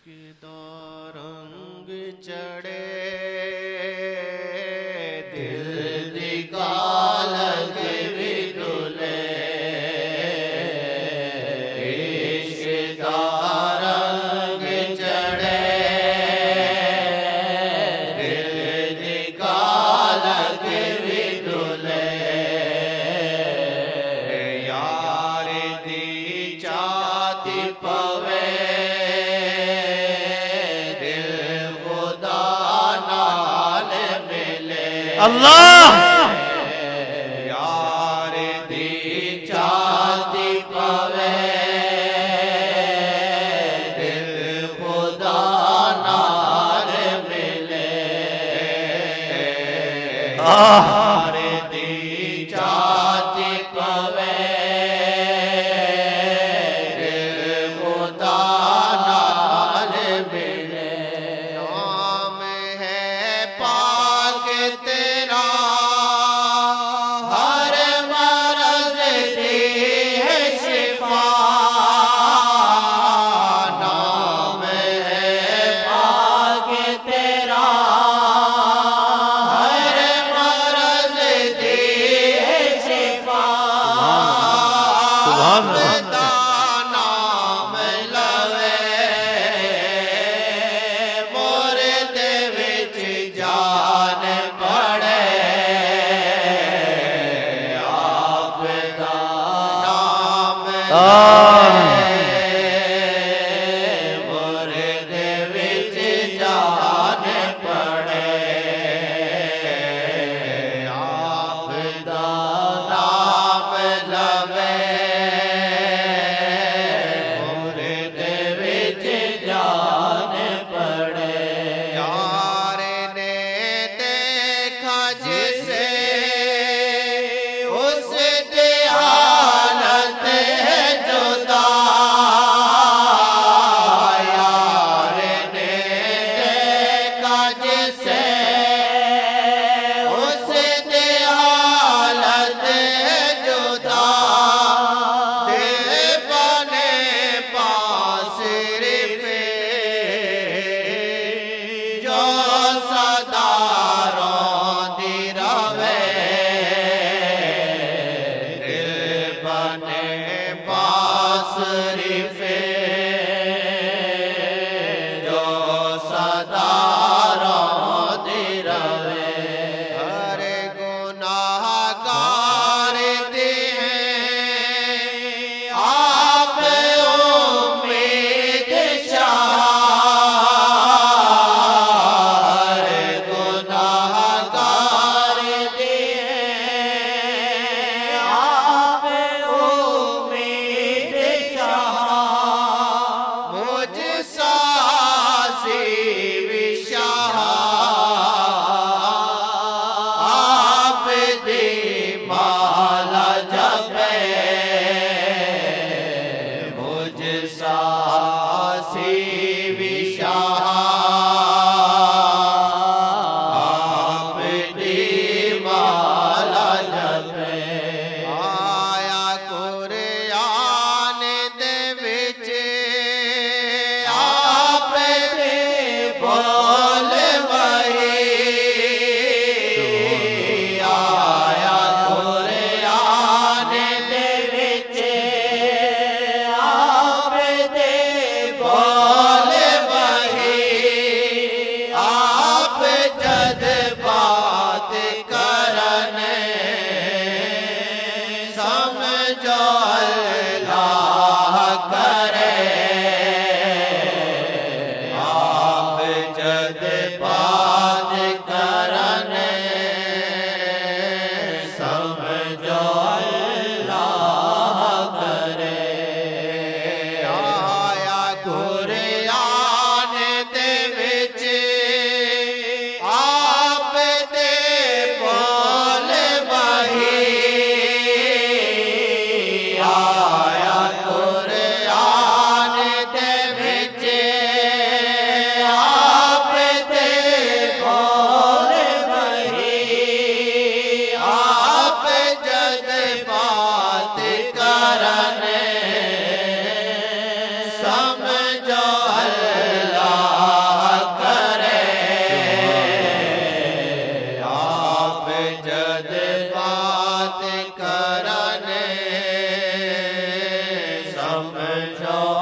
रंग चढ़े दिल दी कालग भी डुले इश्क दा रंग चढ़े दिल दी कालग भी डुले यार दी चाहती पवे अल्लाह यार दी चाहती पवे दिल खुदा नाल मिले यार दी चाहती पवे दिल खुदा नाल मिले नाम है पाक तेरा हर मरज़ दी है शिफा नाम है पाक तेरा हर मरज़ दी है शिफा सुभान अल्लाह नाम लवे मुर्दे विच जान पड़े आप दा नाम मुर्दे विच जान पड़े आप दा नाम लवे मुर्दे विच जान पड़े यार ने देखा जिसे उस दी हालत है जुदा यार ने देखा जिसे उस दी हालत है जुदा दिल बने पास रिफे जो सदा रोंदी रवे दिल बने पास रिफे जो सदा रोंदी रवे हर गुनाहगार दे आप उम्मीद हर गुनाहगार दे आप उम्मीद मुझ सासी विशाह आप दी माला जपे मुझ सासी विशाह आप दी माला जपे आया कुरआन दे विच आप दे बोल वही आया कुरआन दे विच आप दे बोल जो